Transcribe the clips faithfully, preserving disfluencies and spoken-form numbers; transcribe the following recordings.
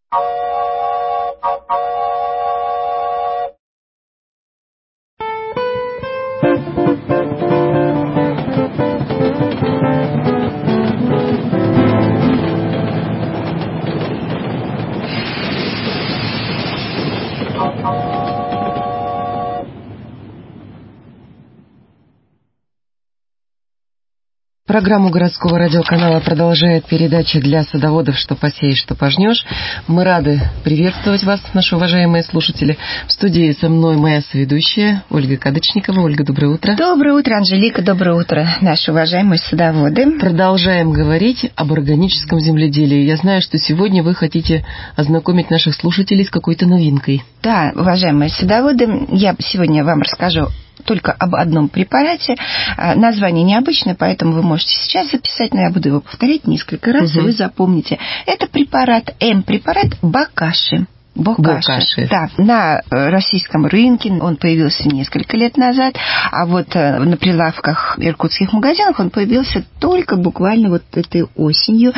Программу городского радиоканала продолжает передача для садоводов «Что посеешь, что пожнешь». Мы рады приветствовать вас, наши уважаемые слушатели. В студии со мной моя соведущая Ольга Кадочникова. Ольга, доброе утро. Доброе утро, Анжелика. Доброе утро, наши уважаемые садоводы. Продолжаем говорить об органическом земледелии. Я знаю, что сегодня вы хотите ознакомить наших слушателей с какой-то новинкой. Да, уважаемые садоводы, я сегодня вам расскажу только об одном препарате. Название необычное, поэтому вы можете сейчас записать, но я буду его повторять несколько раз, угу. и вы запомните. Это препарат, М-препарат Бокаши. Бокаши. Бокаши. Да, на российском рынке он появился несколько лет назад, а вот на прилавках иркутских магазинов он появился только буквально вот этой осенью.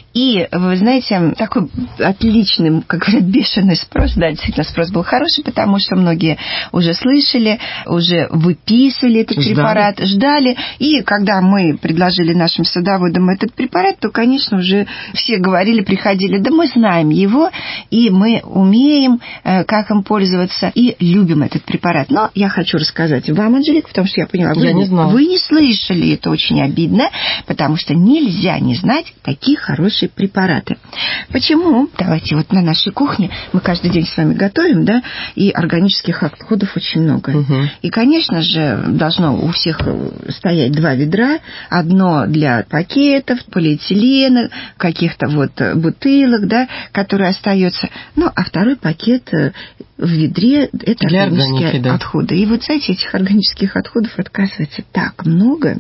И, вы знаете, такой отличный, как говорят, бешеный спрос. Да, действительно, спрос был хороший, потому что многие уже слышали, уже выписывали этот ждали. препарат, ждали. И когда мы предложили нашим садоводам этот препарат, то, конечно, уже все говорили, приходили, да мы знаем его, и мы умеем, как им пользоваться, и любим этот препарат. Но я хочу рассказать вам, Анжелика, потому что я поняла, вы, я не, знала. вы не слышали, это очень обидно, потому что нельзя не знать такие хорошие препараты. Почему? Давайте вот на нашей кухне мы каждый день с вами готовим, да, и органических отходов очень много. Угу. И, конечно же, должно у всех стоять два ведра, одно для пакетов, полиэтилена, каких-то вот бутылок, да, которые остаются, ну, а второй пакет в ведре – это для органические органики, да. отходы. И вот, знаете, этих органических отходов отказывается так много.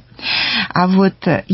А вот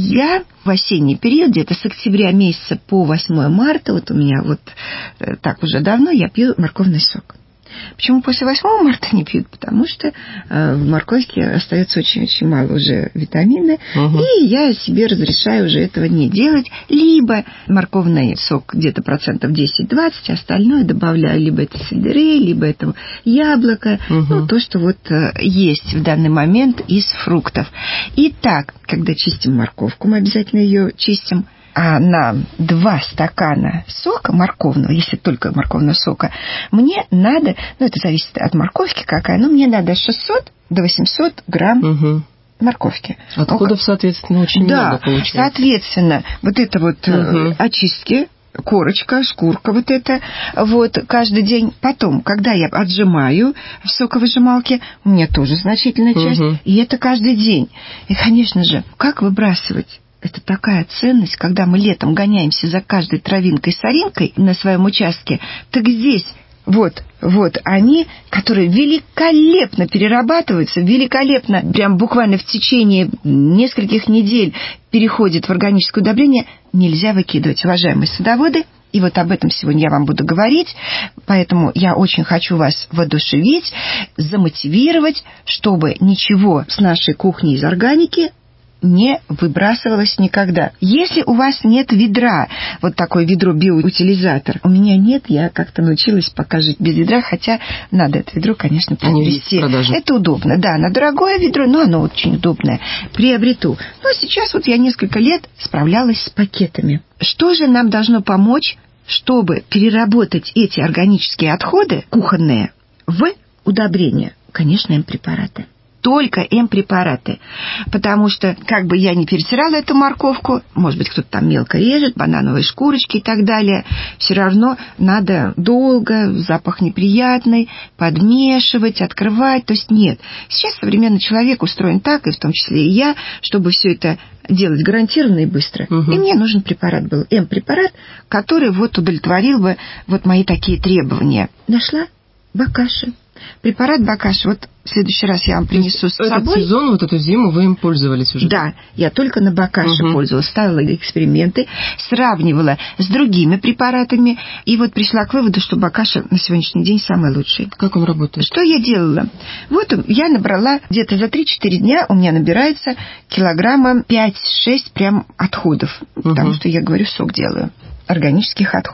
я в осенний период, где-то с октября месяца по восьмое марта, вот у меня вот так уже давно, я пью морковный сок. Почему после восьмого марта не пьют? Потому что э, в морковке остается очень-очень мало уже витамина, угу. и я себе разрешаю уже этого не делать. Либо морковный сок где-то процентов десять-двадцать, остальное добавляю либо это сельдерей, либо это яблоко, угу. ну, то, что вот э, есть в данный момент из фруктов. Итак, когда чистим морковку, мы обязательно ее чистим, а на два стакана сока морковного, если только морковного сока, мне надо, ну, это зависит от морковки какая, но мне надо шестьсот до восемьсот грамм угу. морковки. Отходов, соответственно, очень да, много получается. Соответственно, вот это вот угу. очистки, корочка, шкурка вот это, вот, каждый день. Потом, когда я отжимаю в соковыжималке, у меня тоже значительная часть, угу. и это каждый день. И, конечно же, как выбрасывать? Это такая ценность, когда мы летом гоняемся за каждой травинкой-соринкой на своем участке, так здесь вот, вот они, которые великолепно перерабатываются, великолепно, прям буквально в течение нескольких недель переходят в органическое удобрение, нельзя выкидывать, уважаемые садоводы. И вот об этом сегодня я вам буду говорить, поэтому я очень хочу вас воодушевить, замотивировать, чтобы ничего с нашей кухни из органики не выбрасывалось никогда. Если у вас нет ведра, вот такое ведро-биоутилизатор, у меня нет, я как-то научилась пока жить без ведра, хотя надо это ведро, конечно, приобрести. Это удобно, да, оно дорогое ведро, но оно очень удобное. Приобрету. Но сейчас вот я несколько лет справлялась с пакетами. Что же нам должно помочь, чтобы переработать эти органические отходы кухонные в удобрения? Конечно, М-препараты. Только М-препараты. Потому что, как бы я ни перетирала эту морковку, может быть, кто-то там мелко режет, банановые шкурочки и так далее, все равно надо долго, запах неприятный, подмешивать, открывать. То есть нет. Сейчас современный человек устроен так, и в том числе и я, чтобы все это делать гарантированно и быстро. Угу. И мне нужен препарат был. М-препарат, который вот удовлетворил бы вот мои такие требования. Нашла Бокаши. Препарат Бокаши. Вот в следующий раз я вам принесу с собой. Этот сезон, вот эту зиму вы им пользовались уже? Да, я только на Бокаши угу. пользовалась, ставила эксперименты, сравнивала с другими препаратами, и вот пришла к выводу, что Бокаши на сегодняшний день самый лучший. Как он работает? Что я делала? Вот я набрала где-то за три-четыре дня, у меня набирается килограмма пять-шесть прям отходов, угу. потому что я, говорю, сок делаю, органических отходов.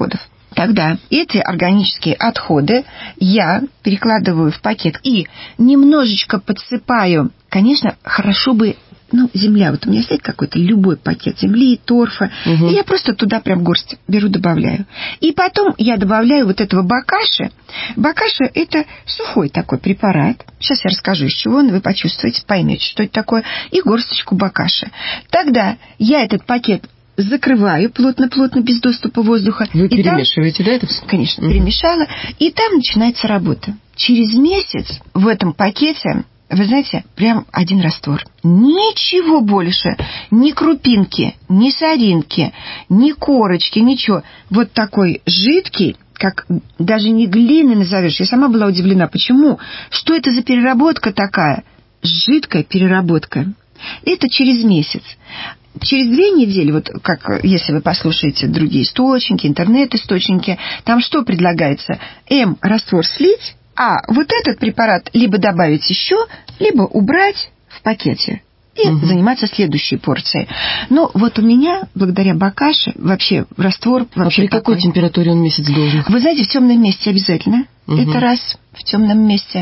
Тогда эти органические отходы я перекладываю в пакет и немножечко подсыпаю. Конечно, хорошо бы, ну, земля. Вот у меня стоит какой-то любой пакет земли, торфа. Угу. И я просто туда прям горсть беру, добавляю. И потом я добавляю вот этого бокаши. Бокаши – это сухой такой препарат. Сейчас я расскажу, из чего он, вы почувствуете, поймете, что это такое. И горсточку бокаши. Тогда я этот пакет закрываю плотно-плотно, без доступа воздуха. Вы и перемешиваете, там, да, это все? Конечно, угу. перемешала. И там начинается работа. Через месяц в этом пакете, вы знаете, прям один раствор. Ничего больше. Ни крупинки, ни соринки, ни корочки, ничего. Вот такой жидкий, как даже не глины назовешь. Я сама была удивлена. Почему? Что это за переработка такая? Жидкая переработка. Это через месяц. Через две недели, вот как если вы послушаете другие источники, интернет-источники, там что предлагается? М раствор слить, а вот этот препарат либо добавить еще, либо убрать в пакете и угу. заниматься следующей порцией. Но вот у меня, благодаря бокаше, вообще раствор... Вообще а при какой такой... температуре он месяц должен? Вы знаете, в темном месте обязательно. Угу. Это раз, в темном месте.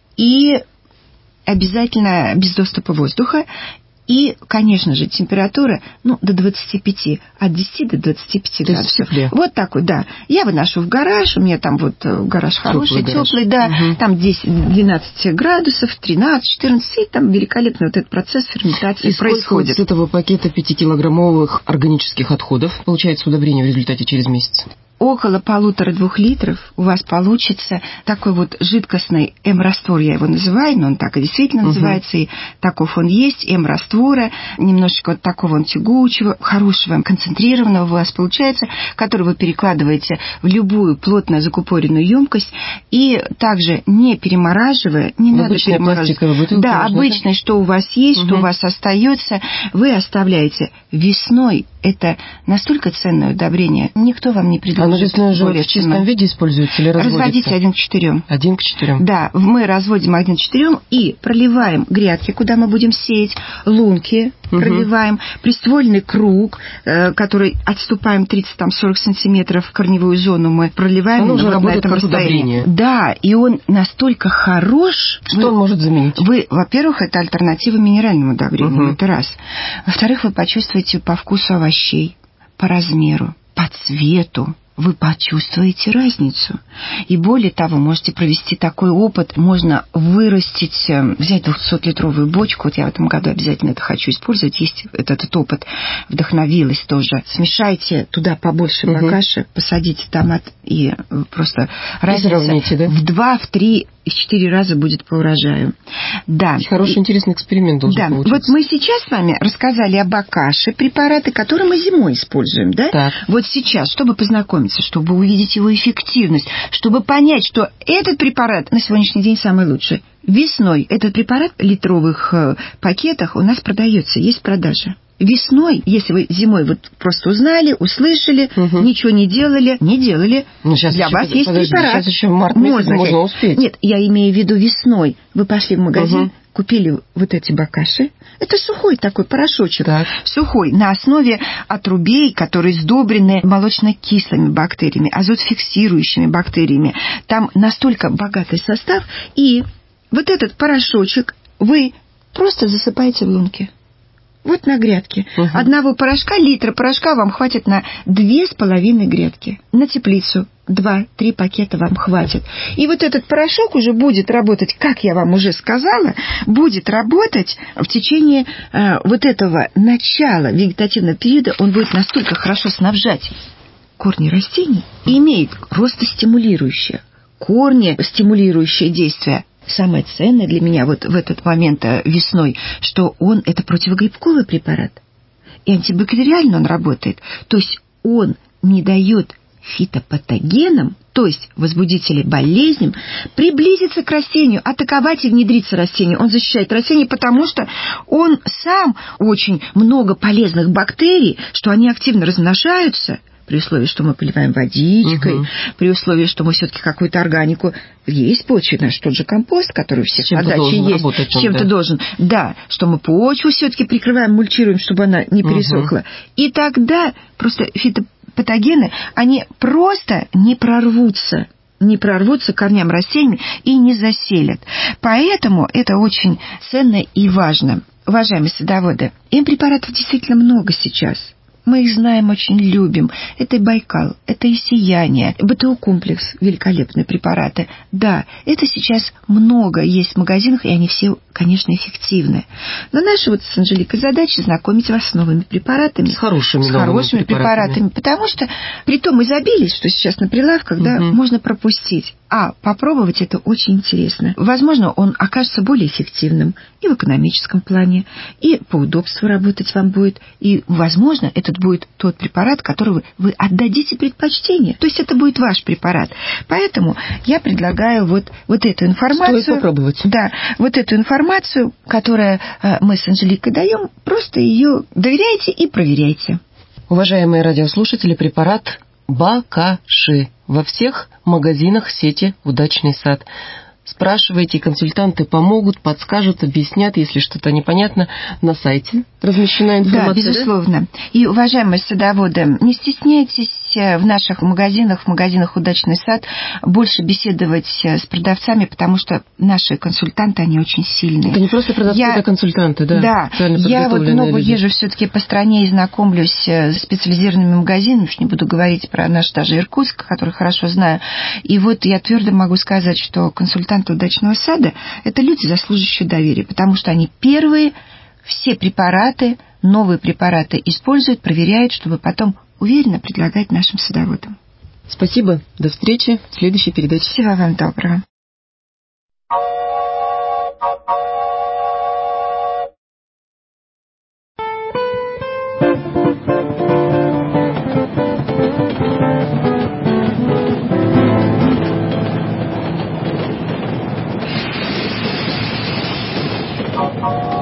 И обязательно без доступа воздуха. И, конечно же, температура, ну, до двадцати пяти, от десяти до двадцати пяти градусов. Вот такой, да. Я выношу в гараж, у меня там вот гараж хороший, теплый, да, угу. там десять-двенадцать градусов, тринадцать-четырнадцать, и там великолепно вот этот процесс ферментации и происходит. И сколько с этого пакета пятикилограммовых органических отходов получается удобрение в результате через месяц? Около полутора-двух литров у вас получится такой вот жидкостный М-раствор, я его называю, но он так и действительно угу. называется, и таков он есть, М-раствора, немножечко вот такого он тягучего, хорошего, концентрированного у вас получается, который вы перекладываете в любую плотно закупоренную емкость, и также не перемораживая, не в надо перемораживать. Да, обычное, что у вас есть, угу. что у вас остается, вы оставляете весной. Это настолько ценное удобрение, никто вам не предложит. Оно весной уже в чистом виде используется или разводится? Разводите один к четырем. Один к четырем. Да, мы разводим один к четырем и проливаем грядки, куда мы будем сеять, лунки угу. проливаем, приствольный круг, который отступаем тридцать-сорок сантиметров в корневую зону, мы проливаем. Оно уже вот работает на этом как удобрение. Да, и он настолько хорош. Что вы, он может заменить? Вы, во-первых, это альтернатива минеральному удобрению, угу. это раз. Во-вторых, вы почувствуете по вкусу овощей, по размеру, по цвету. Вы почувствуете разницу. И более того, можете провести такой опыт. Можно вырастить, взять двухсотлитровую бочку. Вот я в этом году обязательно это хочу использовать. Есть этот, этот опыт. Вдохновилась тоже. Смешайте туда побольше угу. бокаши, посадите томат и просто разница сравните, да? в два, в три и в четыре раза будет по урожаю. Да. Хороший, и, интересный эксперимент должен да. получиться. Вот мы сейчас с вами рассказали о бокаше, препараты, которые мы зимой используем, да? Так. Вот сейчас, чтобы познакомиться, чтобы увидеть его эффективность, чтобы понять, что этот препарат на сегодняшний день самый лучший. Весной этот препарат в литровых пакетах у нас продается, есть продажа. Весной, если вы зимой вот просто узнали, услышали, угу. ничего не делали, не делали, ну, сейчас для еще, вас есть подожди, препарат. Сейчас еще в март месяц можно, можно успеть. Нет, я имею в виду весной. Вы пошли в магазин, угу. купили вот эти бокаши. Это сухой такой порошочек. Так. Сухой, на основе отрубей, которые сдобрены молочно-кислыми бактериями, азотфиксирующими бактериями. Там настолько богатый состав. И вот этот порошочек вы просто засыпаете в лунки. Вот на грядке. Угу. Одного порошка, литра порошка вам хватит на две с половиной грядки. На теплицу два-три пакета вам хватит. И вот этот порошок уже будет работать, как я вам уже сказала, будет работать в течение э, вот этого начала вегетативного периода. Он будет настолько хорошо снабжать корни растений и имеет ростостимулирующее, корни стимулирующее действие. Самое ценное для меня вот в этот момент весной, что он это противогрибковый препарат. И антибактериально он работает. То есть он не дает фитопатогенам, то есть возбудителям болезням, приблизиться к растению, атаковать и внедриться растению. Он защищает растение, потому что он сам очень много полезных бактерий, что они активно размножаются, при условии, что мы поливаем водичкой, угу. при условии, что мы все-таки какую-то органику... Есть почва, наш тот же компост, который у всех на даче есть. Работать, с чем-то да. должен. Да, что мы почву все-таки прикрываем, мульчируем, чтобы она не пересохла. Угу. И тогда просто фито... патогены, они просто не прорвутся. не прорвутся к корням растений и не заселят. Поэтому это очень ценно и важно. Уважаемые садоводы, им-препаратов действительно много сейчас. Мы их знаем, очень любим. Это и Байкал, это и Сияние, БТУ-комплекс, великолепные препараты. Да, это сейчас много есть в магазинах, и они все, конечно, эффективны. Но наша вот с Анжеликой задача знакомить вас с новыми препаратами. С хорошими, с хорошими препаратами. препаратами. Потому что при том изобилии, что сейчас на прилавках, да, угу. можно пропустить. А попробовать это очень интересно. Возможно, он окажется более эффективным и в экономическом плане, и по удобству работать вам будет, и, возможно, этот будет тот препарат, которого вы отдадите предпочтение. То есть это будет ваш препарат. Поэтому я предлагаю вот, вот эту информацию... Стоит попробовать. Да, вот эту информацию, которую мы с Анжеликой даем, просто ее доверяйте и проверяйте. Уважаемые радиослушатели, препарат Бакаши во всех магазинах сети «Удачный сад». Спрашивайте, консультанты помогут, подскажут, объяснят, если что-то непонятно. На сайте размещена информация. Да, безусловно. Да? И, уважаемые садоводы, не стесняйтесь в наших магазинах, в магазинах «Удачный сад» больше беседовать с продавцами, потому что наши консультанты, они очень сильные. Это не просто продавцы, я... это консультанты, да? Да, я вот много люди. езжу все-таки по стране и знакомлюсь с специализированными магазинами, уж не буду говорить про наш даже Иркутск, который хорошо знаю. И вот я твердо могу сказать, что консультанты «Удачного сада» – это люди, заслуживающие доверия, потому что они первые все препараты, новые препараты используют, проверяют, чтобы потом уверенно предлагать нашим садоводам. Спасибо. До встречи в следующей передаче. Всего вам доброго. Thank you.